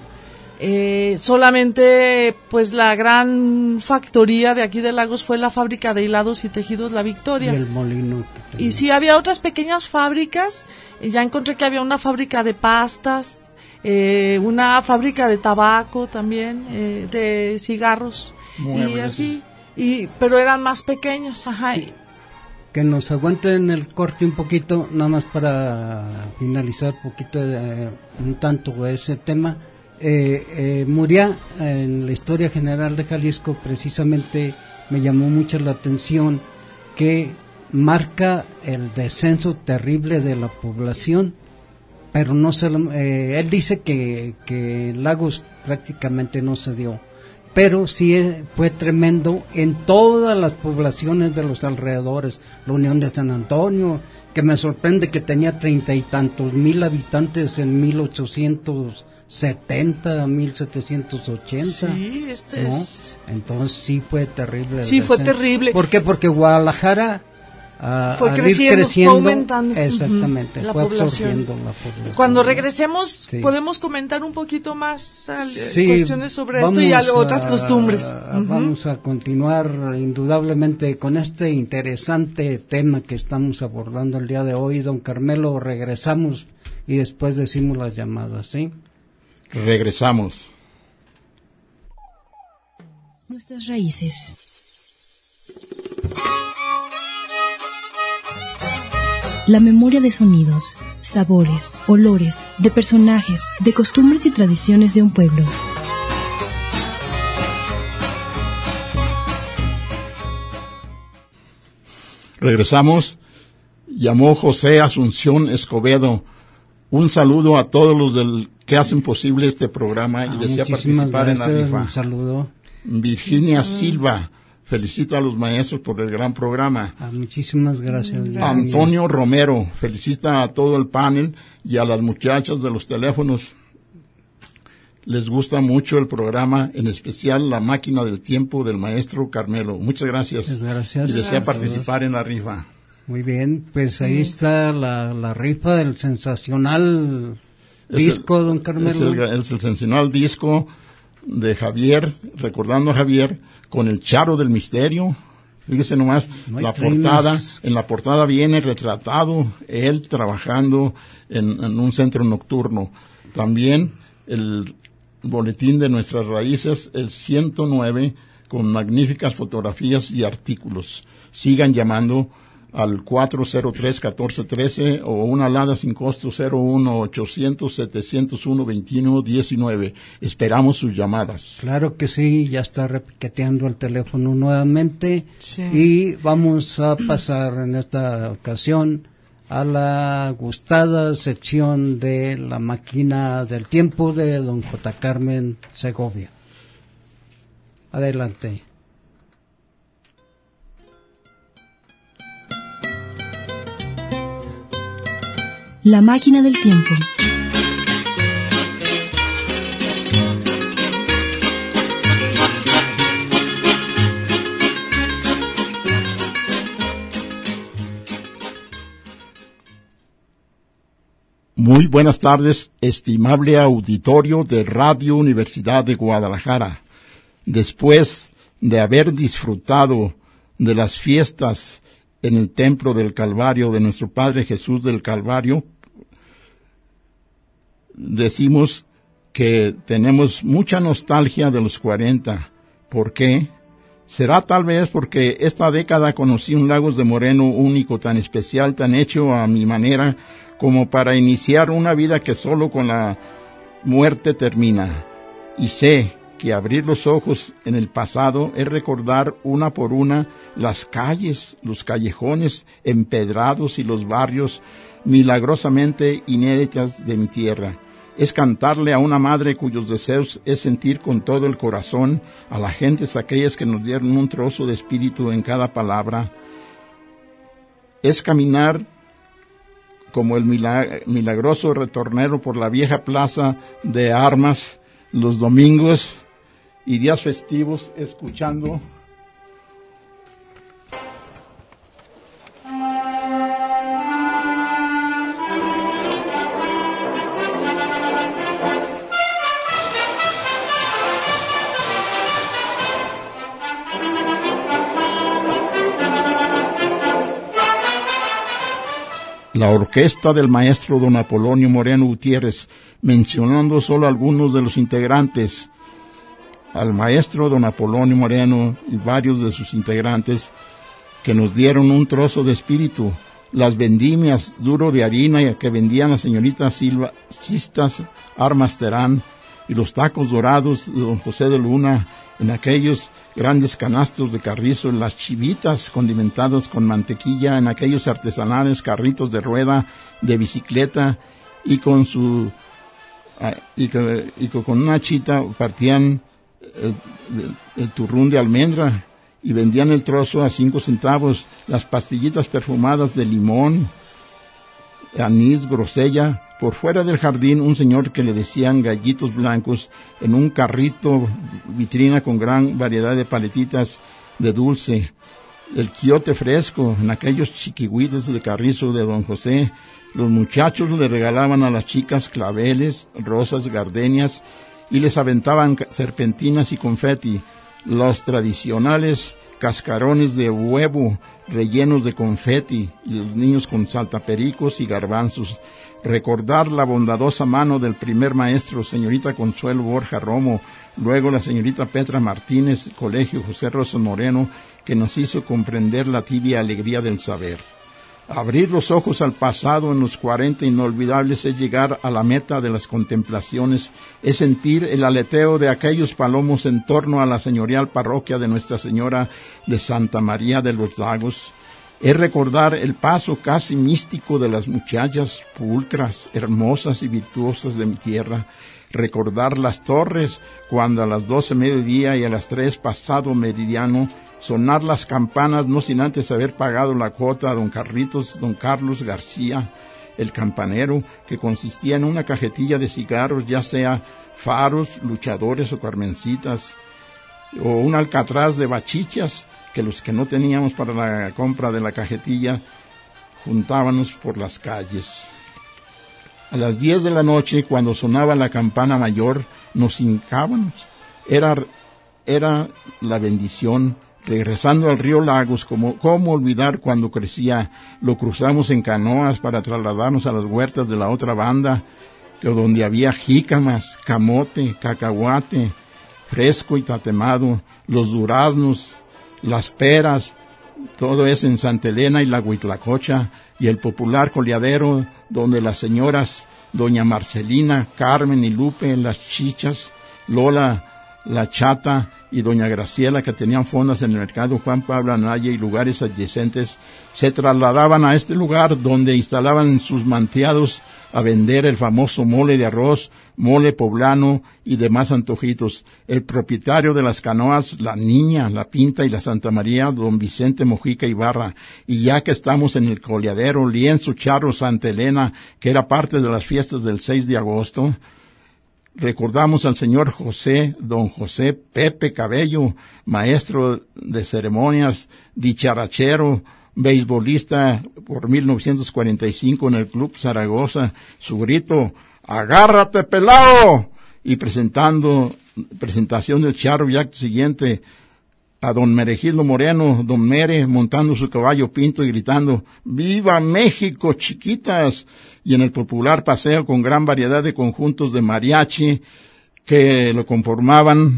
eh, solamente pues la gran factoría de aquí de Lagos fue la fábrica de hilados y tejidos La Victoria. Y el molino. Y sí había otras pequeñas fábricas, ya encontré que había una fábrica de pastas, Eh, una fábrica de tabaco también, eh, de cigarros, Muy y así, y pero eran más pequeños, ajá. Sí. Que nos aguanten el corte un poquito, nada más para finalizar un poquito, de, un tanto ese tema. Eh, eh, Muriá, en la historia general de Jalisco, precisamente me llamó mucho la atención que marca el descenso terrible de la población. Pero no se lo, eh, él dice que, que Lagos prácticamente no se dio, pero sí fue tremendo en todas las poblaciones de los alrededores. La Unión de San Antonio, que me sorprende que tenía treinta y tantos mil habitantes en mil ochocientos setenta, mil setecientos ochenta. Sí, este ¿no? es... Entonces sí fue terrible. Sí, fue terrible. ¿Por qué? Porque Guadalajara... Uh, fue creciendo, creciendo, fue aumentando. Exactamente, uh-huh, la fue población. absorbiendo la población. Cuando regresemos, sí. podemos comentar un poquito más al, sí, cuestiones sobre esto y a, otras costumbres. A, uh-huh. Vamos a continuar indudablemente con este interesante tema que estamos abordando el día de hoy. Don Carmelo, regresamos y después decimos las llamadas, ¿sí? Regresamos. Nuestras raíces. La memoria de sonidos, sabores, olores, de personajes, de costumbres y tradiciones de un pueblo. Regresamos. Llamó José Asunción Escobedo. Un saludo a todos los del que hacen posible este programa y ah, desea participar gracias, en la rifa. Un saludo. Virginia Silva felicita a los maestros por el gran programa. Ah, muchísimas gracias. gracias. Antonio Romero felicita a todo el panel y a las muchachas de los teléfonos. Les gusta mucho el programa, en especial La Máquina del Tiempo del maestro Carmelo. Muchas gracias. Muchas gracias. Y desea gracias. participar en la rifa. Muy bien, pues sí. Ahí está la, la rifa del sensacional es disco, el, don Carmelo. Es el, es el sensacional disco de Javier, recordando a Javier, con el Charo del Misterio. Fíjese nomás, no la portada, en la portada viene retratado él trabajando en, en un centro nocturno. También el boletín de nuestras raíces, el ciento nueve, con magníficas fotografías y artículos. Sigan llamando al cuatro cero tres, uno cuatro uno tres o una alada sin costo cero uno ochocientos, setecientos uno, veintiuno diecinueve. Esperamos sus llamadas. Claro que sí, ya está repiqueteando el teléfono nuevamente. Sí. Y vamos a pasar en esta ocasión a la gustada sección de La Máquina del Tiempo de don J. Carmen Segovia. Adelante. La Máquina del Tiempo. Muy buenas tardes, estimable auditorio de Radio Universidad de Guadalajara. Después de haber disfrutado de las fiestas en el Templo del Calvario de nuestro Padre Jesús del Calvario, decimos que tenemos mucha nostalgia de los cuarenta. ¿Por qué? Será tal vez porque esta década conocí un Lagos de Moreno único, tan especial, tan hecho a mi manera, como para iniciar una vida que solo con la muerte termina. Y sé que abrir los ojos en el pasado es recordar una por una las calles, los callejones empedrados y los barrios milagrosamente inéditas de mi tierra. Es cantarle a una madre cuyos deseos es sentir con todo el corazón a las gentes aquellas que nos dieron un trozo de espíritu en cada palabra. Es caminar como el milagroso retornero por la vieja plaza de armas los domingos y días festivos, escuchando la orquesta del maestro don Apolonio Moreno Gutiérrez, mencionando solo algunos de los integrantes. Al maestro don Apolonio Moreno y varios de sus integrantes que nos dieron un trozo de espíritu, las vendimias duro de harina que vendían la señorita Silva Cistas Armas Terán y los tacos dorados de don José de Luna en aquellos grandes canastos de carrizo, las chivitas condimentadas con mantequilla en aquellos artesanales carritos de rueda de bicicleta y con su y, que, y que con una chita partían el, el, el turrún de almendra y vendían el trozo a cinco centavos, las pastillitas perfumadas de limón, anís, grosella. Por fuera del jardín, un señor que le decían gallitos blancos en un carrito vitrina con gran variedad de paletitas de dulce. El quiote fresco en aquellos chiquihuites de carrizo de don José. Los muchachos le regalaban a las chicas claveles, rosas, gardenias y les aventaban serpentinas y confeti. Los tradicionales cascarones de huevo rellenos de confeti y los niños con saltapericos y garbanzos. Recordar la bondadosa mano del primer maestro, señorita Consuelo Borja Romo, luego la señorita Petra Martínez, Colegio José Rosa Moreno, que nos hizo comprender la tibia alegría del saber. Abrir los ojos al pasado en los cuarenta inolvidables es llegar a la meta de las contemplaciones, es sentir el aleteo de aquellos palomos en torno a la señorial parroquia de Nuestra Señora de Santa María de los Lagos, es recordar el paso casi místico de las muchachas pulcras, hermosas y virtuosas de mi tierra, recordar las torres cuando a las doce mediodía y a las tres pasado meridiano sonar las campanas, no sin antes haber pagado la cuota a don Carlitos, don Carlos García, el campanero, que consistía en una cajetilla de cigarros, ya sea faros, luchadores o carmencitas, o un alcatraz de bachichas, que los que no teníamos para la compra de la cajetilla, juntábamos por las calles. A las diez de la noche, cuando sonaba la campana mayor, nos hincábamos. Era, era la bendición. Regresando al río Lagos, como, ¿cómo olvidar cuando crecía? Lo cruzamos en canoas para trasladarnos a las huertas de la otra banda, que donde había jícamas, camote, cacahuate, fresco y tatemado, los duraznos, las peras, todo eso en Santa Elena y la Huitlacocha, y el popular coleadero donde las señoras doña Marcelina, Carmen y Lupe, las chichas, Lola, la chata y doña Graciela, que tenían fondas en el mercado Juan Pablo Anaya y lugares adyacentes, se trasladaban a este lugar donde instalaban sus manteados a vender el famoso mole de arroz, mole poblano y demás antojitos. El propietario de las canoas, la Niña, la Pinta y la Santa María, don Vicente Mojica Ibarra. Y ya que estamos en el coleadero, lienzo, charro, Santa Elena, que era parte de las fiestas del seis de agosto, recordamos al señor José, don José Pepe Cabello, maestro de ceremonias, dicharachero, beisbolista por mil novecientos cuarenta y cinco en el Club Zaragoza, su grito, ¡agárrate, pelao! Y presentando, presentación del charro ya siguiente, a don Meregildo Moreno, don Mere, montando su caballo pinto y gritando, ¡Viva México, chiquitas! Y en el popular paseo con gran variedad de conjuntos de mariachi que lo conformaban.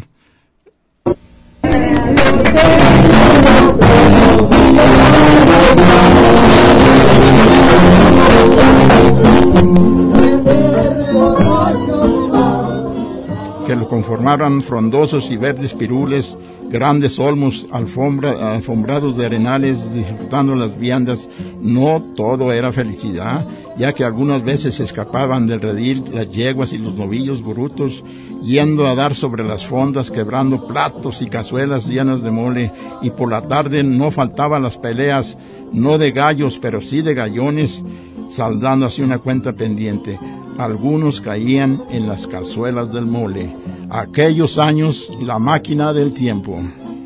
que lo conformaban frondosos y verdes pirules, grandes olmos alfombra, alfombrados de arenales, disfrutando las viandas. No todo era felicidad, ya que algunas veces se escapaban del redil las yeguas y los novillos brutos, yendo a dar sobre las fondas, quebrando platos y cazuelas llenas de mole, y por la tarde no faltaban las peleas, no de gallos, pero sí de gallones, saldando así una cuenta pendiente. Algunos caían en las cazuelas del mole. Aquellos años, la máquina del tiempo.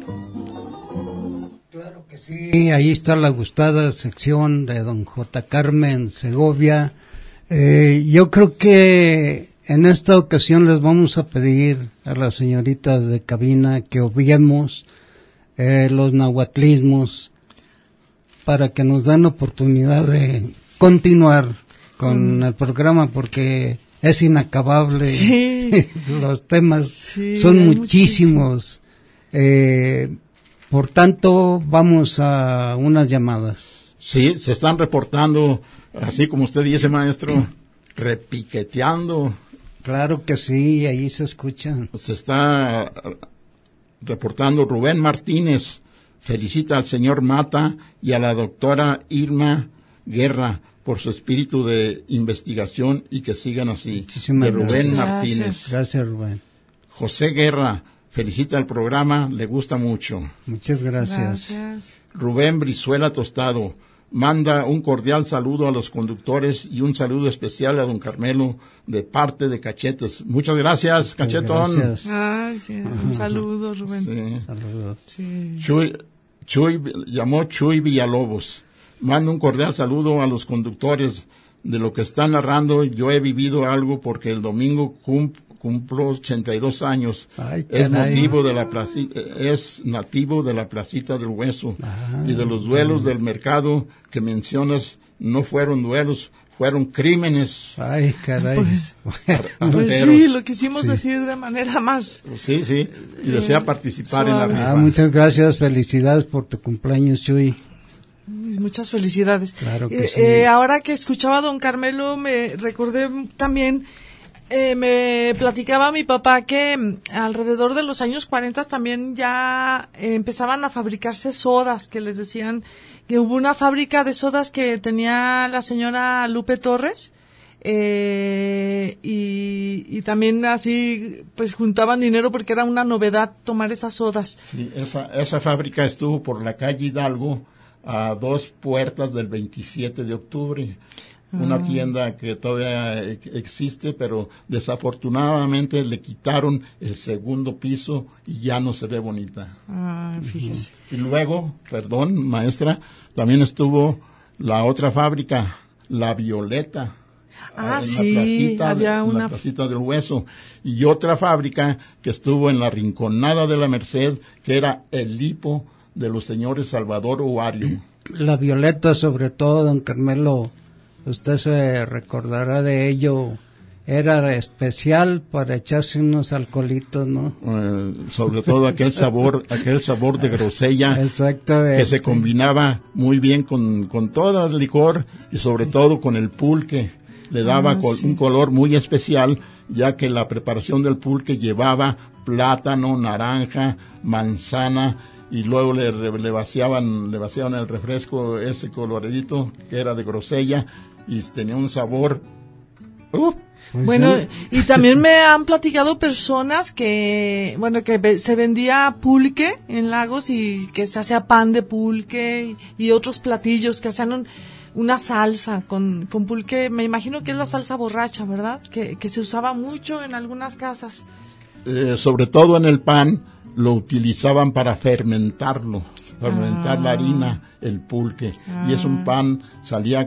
Claro que sí, ahí está la gustada sección de don J. Carmen Segovia. Eh, yo creo que en esta ocasión les vamos a pedir a las señoritas de cabina que obviemos eh, los nahuatlismos para que nos den oportunidad de continuar con mm. el programa, porque es inacabable. Sí. Los temas sí, son muchísimos. Eh, por tanto, vamos a unas llamadas. Sí, se están reportando, así como usted dice, maestro, repiqueteando. Claro que sí, ahí se escuchan. Se está reportando Rubén Martínez, felicita al señor Mata y a la doctora Irma Guerra por su espíritu de investigación y que sigan así. Muchísimas de Rubén gracias. Martínez. Gracias, Rubén. José Guerra felicita el programa, le gusta mucho. Muchas gracias. Gracias. Rubén Brizuela Tostado manda un cordial saludo a los conductores y un saludo especial a don Carmelo de parte de Cachetes. Muchas gracias, Muchas Cachetón. Gracias. Ay, sí, un saludo, Rubén. Sí. Saludos. Sí. Chuy, Chuy, llamó Chuy Villalobos. Mando un cordial saludo a los conductores de lo que están narrando. Yo he vivido algo porque el domingo cum, cumplo ochenta y dos años. Ay, es caray. nativo de la placita, es nativo de la Placita del Hueso. Ah, y de los duelos del mercado que mencionas no fueron duelos, fueron crímenes. Ay, caray. Pues, Bueno, pues Arteros. sí, lo quisimos Sí. decir de manera más. Sí, sí, y desea participar en la suave. rifa. ah, muchas gracias, felicidades por tu cumpleaños, Chuy. Muchas felicidades. Claro que eh, sí. eh, ahora que escuchaba a don Carmelo, me recordé también, eh, me platicaba mi papá que mm, alrededor de los años cuarenta también ya eh, empezaban a fabricarse sodas, que les decían que hubo una fábrica de sodas que tenía la señora Lupe Torres, eh, y, y también así pues juntaban dinero porque era una novedad tomar esas sodas. Sí, esa, esa fábrica estuvo por la calle Hidalgo a dos puertas del veintisiete de octubre. Una Ah. tienda que todavía e- existe, pero desafortunadamente le quitaron el segundo piso y ya no se ve bonita. Ah, fíjese. Y luego, perdón, maestra, también estuvo la otra fábrica, La Violeta. Ah, en sí, la placita, había en una la placita del Hueso. Y otra fábrica que estuvo en la Rinconada de la Merced, que era el hipo de los señores Salvador Ovario. La Violeta, sobre todo, don Carmelo, usted se recordará de ello, era especial para echarse unos alcoholitos, ¿no? Eh, sobre todo aquel sabor, aquel sabor de grosella Exactamente. que se combinaba muy bien con, con todo el licor y sobre todo con el pulque. Le daba Ah, col- sí. un color muy especial, ya que la preparación del pulque llevaba plátano, naranja, manzana, y luego le, re- le vaciaban, le vaciaban el refresco ese coloradito que era de grosella y tenía un sabor. ¡uh! Pues Bueno, sí. y también me han platicado personas que, bueno, que ve- se vendía pulque en Lagos y que se hacía pan de pulque y, y otros platillos que hacían un- una salsa con, con pulque. Me imagino que es la salsa borracha, ¿verdad? Que, que se usaba mucho en algunas casas. Eh, sobre todo en el pan, lo utilizaban para fermentarlo, fermentar Ah. la harina, el pulque. Y es Ah. un pan, salía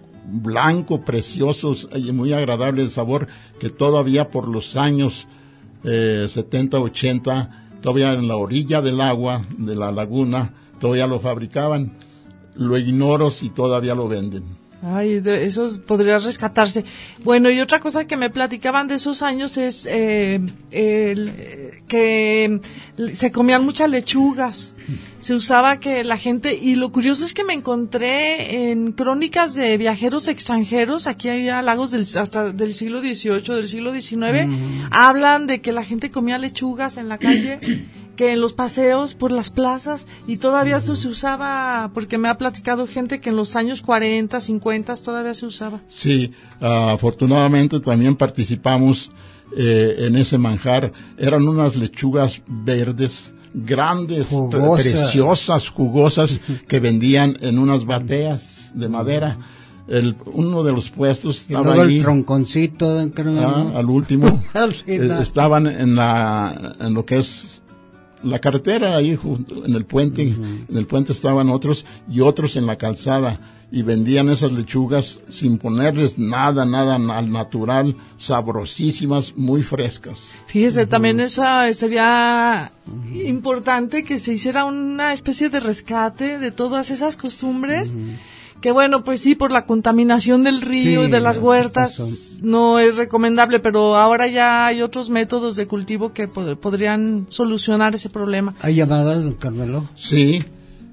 blanco, precioso y muy agradable el sabor, que todavía por los años eh, setenta, ochenta, todavía en la orilla del agua, de la laguna, todavía lo fabricaban. Lo ignoro si todavía lo venden. Ay, de eso podría rescatarse. Bueno, y otra cosa que me platicaban de esos años es eh, el, eh, que se comían muchas lechugas. Se usaba que la gente, y lo curioso es que me encontré en crónicas de viajeros extranjeros, aquí hay a Lagos del, hasta del siglo dieciocho, del siglo diecinueve, Mm. hablan de que la gente comía lechugas en la calle, que en los paseos por las plazas, y todavía eso se usaba, porque me ha platicado gente que en los años cuarenta, cincuenta todavía se usaba. Sí, ah, afortunadamente también participamos eh, en ese manjar. Eran unas lechugas verdes, grandes, pre- Jugosas. preciosas, jugosas, que vendían en unas bateas de madera. El, uno de los puestos Y estaba luego ahí, el tronconcito, don Carmelo. ah, al último. Al Eh, final. estaban en la, en lo que es la carretera, ahí junto, en el puente. En el puente estaban otros y otros en la calzada, y vendían esas lechugas sin ponerles nada, nada al natural, sabrosísimas, muy frescas. Fíjese, también esa sería importante que se hiciera una especie de rescate de todas esas costumbres. Que bueno, pues sí, por la contaminación del río Sí, y de las razón. huertas no es recomendable, pero ahora ya hay otros métodos de cultivo que pod- podrían solucionar ese problema. ¿Hay llamadas, don Carmelo? Sí,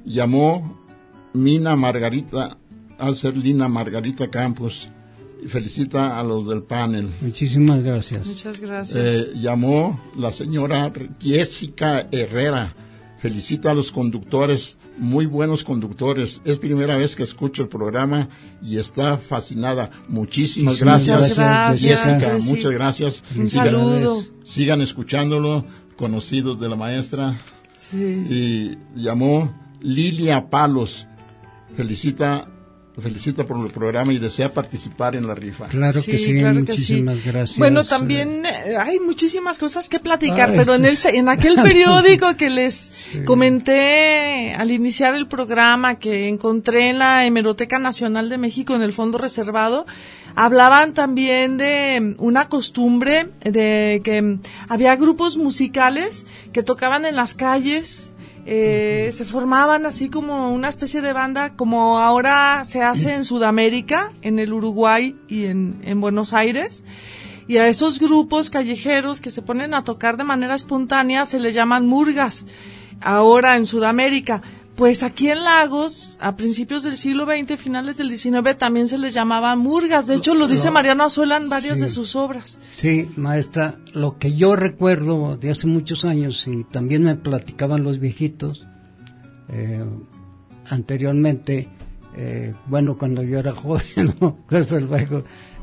llamó Mina Margarita, al ser Lina Margarita Campos, y felicita a los del panel. Muchísimas gracias. Muchas gracias. Eh, llamó la señora Jessica Herrera, felicita a los conductores, muy buenos conductores. Es primera vez que escucho el programa y está fascinada. Muchísimas Muchas gracias, gracias, Jessica. Jessy. Muchas gracias. Un Sigan- saludo. Sigan escuchándolo, conocidos de la maestra. Sí. Y llamó Lilia Palos, felicita felicita por el programa y desea participar en la rifa. Claro que sí, claro que muchísimas sí. gracias. Bueno, también eh, hay muchísimas cosas que platicar, Ay. pero en el en aquel periódico que les comenté al iniciar el programa, que encontré en la Hemeroteca Nacional de México en el Fondo Reservado, hablaban también de una costumbre de que había grupos musicales que tocaban en las calles. Eh, se formaban así como una especie de banda, como ahora se hace en Sudamérica, en el Uruguay y en, en Buenos Aires. Y a esos grupos callejeros que se ponen a tocar de manera espontánea se les llaman murgas, ahora en Sudamérica. pues aquí en Lagos, a principios del siglo veinte, finales del diecinueve, también se les llamaba murgas. De hecho, lo dice Mariano Azuela en varias sí, de sus obras. Sí, maestra, lo que yo recuerdo de hace muchos años, y también me platicaban los viejitos, eh, anteriormente, eh, bueno, cuando yo era joven, ¿no? Desde luego,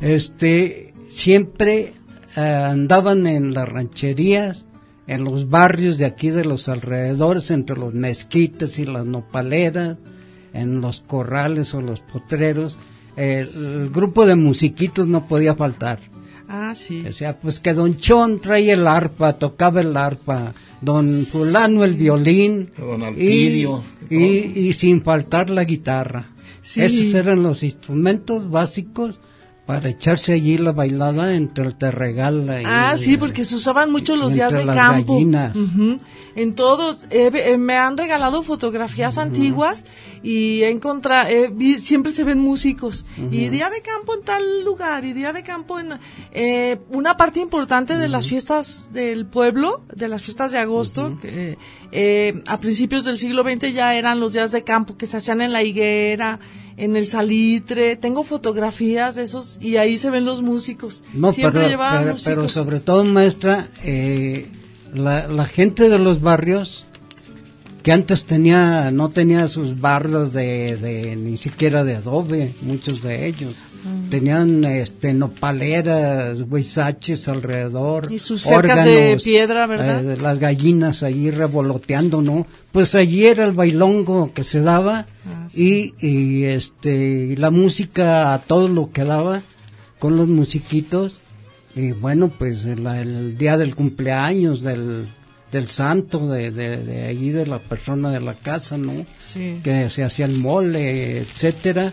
este, siempre eh, andaban en las rancherías, en los barrios de aquí de los alrededores, entre los mezquites y las nopaleras, en los corrales o los potreros, eh, el grupo de musiquitos no podía faltar. Ah, sí. O sea, pues que don Chon trae el arpa, tocaba el arpa, don fulano el violín, don y, Alpidio, y, y sin faltar la guitarra. Sí. Esos eran los instrumentos básicos para echarse allí la bailada entre el terregal. Ahí, Ah, sí, porque se usaban mucho los días de las campo. gallinas. Uh-huh. En todos, eh, eh, me han regalado fotografías uh-huh. antiguas y he encontrado, eh, vi, siempre se ven músicos. Uh-huh. Y día de campo en tal lugar, y día de campo en... Eh, una parte importante de uh-huh. las fiestas del pueblo, de las fiestas de agosto, uh-huh. que, eh, a principios del siglo veinte ya eran los días de campo que se hacían en la higuera, en el salitre. Tengo fotografías de esos y ahí se ven los músicos. No, Siempre pero, llevaban pero, músicos. pero sobre todo, maestra, eh, la, la gente de los barrios que antes tenía, no tenía sus bardas de, de ni siquiera de adobe, muchos de ellos. Mm. Tenían este nopaleras, huizaches alrededor, y sus cercas órganos, de piedra, ¿verdad? Eh, las gallinas allí revoloteando, ¿no? Pues allí era el bailongo que se daba. Ah, sí. y, y este y la música a todo lo que daba con los musiquitos. Y bueno, pues el, el día del cumpleaños del del santo de, de, de allí de la persona de la casa, ¿no? Sí. Que se hacía el mole, etcétera.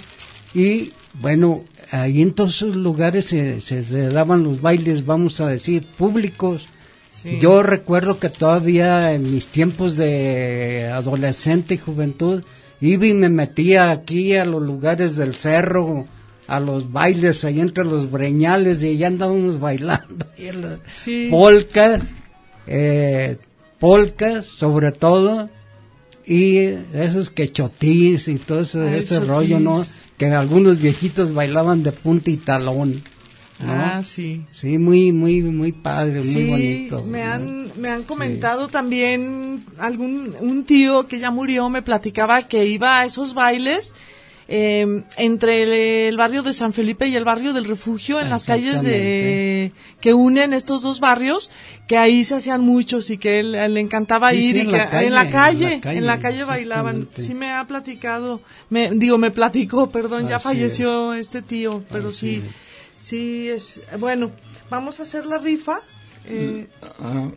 Y bueno, ahí en todos esos lugares se, se, se daban los bailes, vamos a decir, públicos. Sí. Yo recuerdo que todavía en mis tiempos de adolescente y juventud iba y me metía aquí a los lugares del cerro, a los bailes ahí entre los breñales, y allá andábamos bailando ahí en las sí. polcas, eh, polcas sobre todo, y esos quechotís y todo ese, Ay, ese rollo, ¿no? Que algunos viejitos bailaban de punta y talón, ¿no? Ah, sí. Sí, muy, muy, muy padre, sí, muy bonito. me ¿no? han, me han comentado sí. también, algún, un tío que ya murió me platicaba que iba a esos bailes, eh, entre el, el barrio de San Felipe y el barrio del Refugio, en las calles de que unen estos dos barrios, que ahí se hacían muchos y que él, le encantaba sí, ir sí, y en, que, la calle, en la calle, en la calle, en la calle bailaban. Sí me ha platicado, me, digo, me platicó, perdón, ya Así falleció es. este tío, pero Así sí, es. sí es, bueno, vamos a hacer la rifa, eh, uh,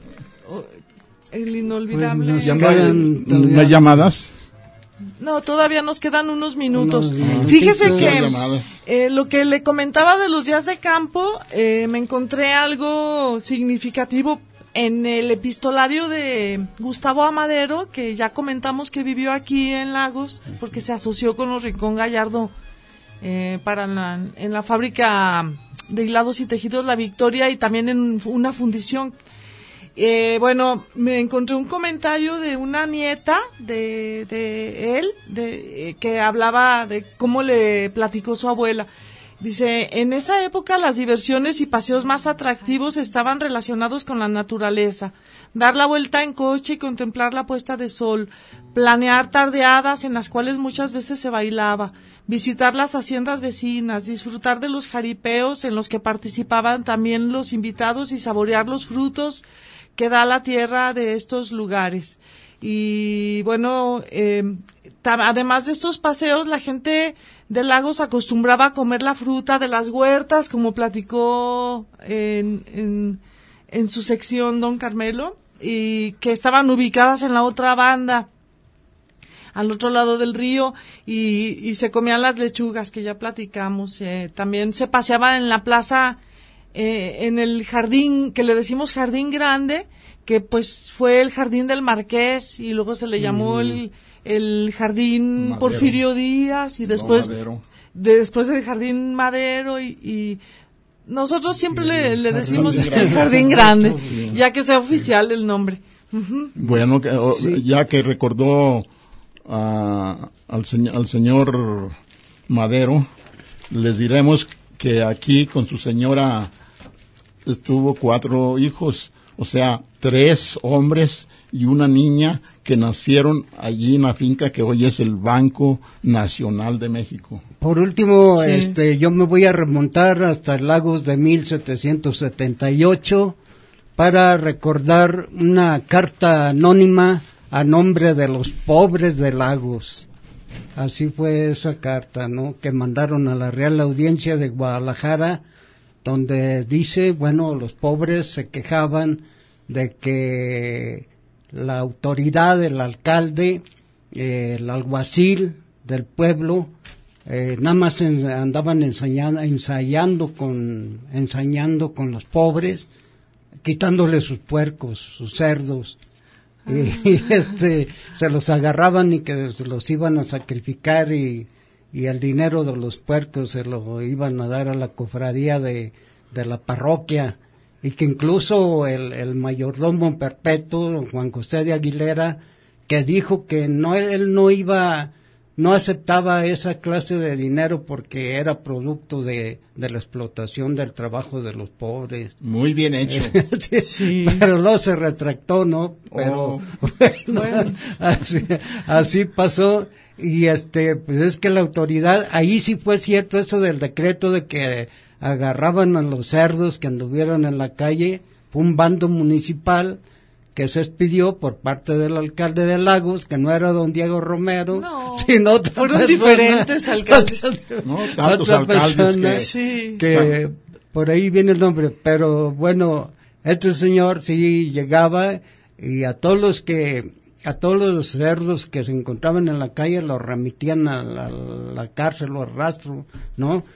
el inolvidable. Pues ¿Ya no hay, no hay llamadas? No, todavía nos quedan unos minutos. Unos Fíjese que eh, lo que le comentaba de los días de campo, eh, me encontré algo significativo en el epistolario de Gustavo Amadero, que ya comentamos que vivió aquí en Lagos, porque se asoció con los Rincón Gallardo eh, para la, en la fábrica de hilados y tejidos La Victoria, y también en una fundición. Eh, bueno, me encontré un comentario de una nieta de, de él, de, eh, que hablaba de cómo le platicó su abuela. Dice, en esa época las diversiones y paseos más atractivos estaban relacionados con la naturaleza. Dar la vuelta en coche y contemplar la puesta de sol, planear tardeadas en las cuales muchas veces se bailaba, visitar las haciendas vecinas, disfrutar de los jaripeos en los que participaban también los invitados y saborear los frutos que da la tierra de estos lugares. Y bueno, eh, además de estos paseos, la gente de Lagos acostumbraba a comer la fruta de las huertas, como platicó en, en, en su sección don Carmelo, y que estaban ubicadas en la otra banda, al otro lado del río, y, y se comían las lechugas que ya platicamos. Eh, también se paseaba en la plaza, Eh, en el jardín, que le decimos jardín grande, que pues fue el jardín del Marqués, y luego se le llamó mm. el, el jardín Madero. Porfirio Díaz, y después, no, de, después el jardín Madero, y, y nosotros siempre sí, le, le decimos jardín el jardín grande, sí. ya que sea oficial sí. el nombre. Uh-huh. Bueno, que, sí. ya que recordó a, al, se, al señor Madero, les diremos que aquí con su señora estuvo cuatro hijos, o sea, tres hombres y una niña que nacieron allí en la finca que hoy es el Banco Nacional de México. Por último, Sí. este, yo me voy a remontar hasta Lagos de mil setecientos setenta y ocho para recordar una carta anónima a nombre de los pobres de Lagos. Así fue esa carta, ¿no?, que mandaron a la Real Audiencia de Guadalajara, donde dice, bueno, los pobres se quejaban de que la autoridad, el alcalde, eh, el alguacil del pueblo, eh, nada más en, andaban ensayando, ensayando con, ensañando con los pobres, quitándoles sus puercos, sus cerdos, y, y este, se los agarraban y que se los iban a sacrificar y, y el dinero de los puercos se lo iban a dar a la cofradía de, de la parroquia, y que incluso el, el mayordomo perpetuo, don Juan José de Aguilera, que dijo que no, él no iba, no aceptaba esa clase de dinero porque era producto de, de la explotación del trabajo de los pobres. Muy bien hecho. Sí, Sí. pero luego se retractó, ¿no? Pero Oh. bueno, Bueno. Así, así pasó, y este, pues es que la autoridad, ahí sí fue cierto eso del decreto de que agarraban a los cerdos que anduvieron en la calle. Fue un bando municipal que se expidió por parte del alcalde de Lagos, que no era don Diego Romero, No, sino otra fueron persona, diferentes alcaldes. No, tantos otra alcaldes persona que... Sí. que por ahí viene el nombre, pero bueno, este señor sí llegaba y a todos los que, a todos los cerdos que se encontraban en la calle los remitían a la, a la cárcel o al rastro, ¿no?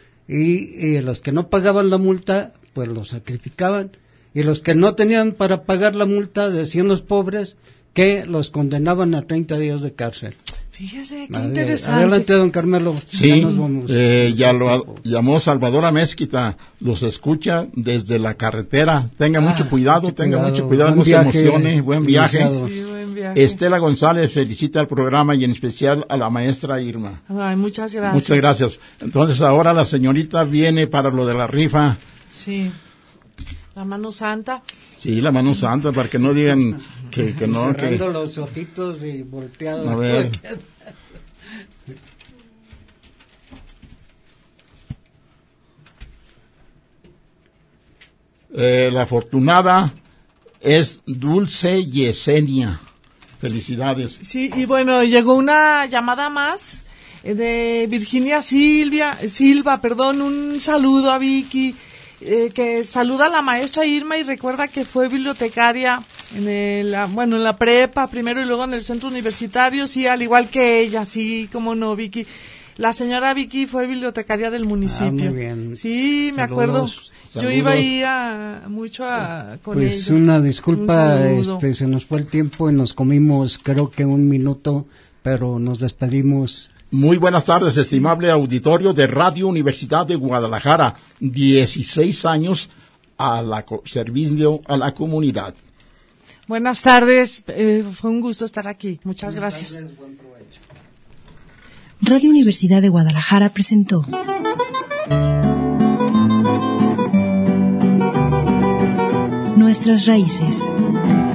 Y, y los que no pagaban la multa, pues los sacrificaban, y los que no tenían para pagar la multa, decían los pobres, que los condenaban a treinta días de cárcel. Fíjese, qué Ade- interesante. Adelante, don Carmelo. Sí, Ya nos vamos. eh, ya lo llamó Salvador Amezquita, los escucha desde la carretera. Tenga Ah, mucho cuidado, mucho tenga cuidado. mucho cuidado, Buen no se viaje, emocione, buen viaje. iniciado. Sí, buen viaje. Estela González felicita al programa y en especial a la maestra Irma. Ay, muchas gracias. Muchas gracias. Entonces ahora la señorita viene para lo de la rifa. Sí. La mano santa. Sí, la mano santa, para que no digan que, que no. Que... Cerrando los ojitos y volteados. A ver. Eh, la afortunada es Dulce Yesenia. Felicidades. Sí, y bueno, llegó una llamada más eh, de Virginia Silvia, Silva, perdón, un saludo a Vicky, eh, que saluda a la maestra Irma y recuerda que fue bibliotecaria en el, ah, bueno, en la prepa primero y luego en el centro universitario, sí, al igual que ella, sí, como no, Vicky. La señora Vicky fue bibliotecaria del municipio. Ah, muy bien. Sí, me Saludos. acuerdo. Yo Saludos. iba ahí a, mucho a, con Pues ella. una Un disculpa, saludo. este, se nos fue el tiempo y nos comimos creo que un minuto, pero nos despedimos. Muy buenas tardes, estimable auditorio de Radio Universidad de Guadalajara. dieciséis años a la co- servicio a la comunidad. Buenas tardes, eh, fue un gusto estar aquí. Muchas gracias. Radio Universidad de Guadalajara presentó Nuestras raíces.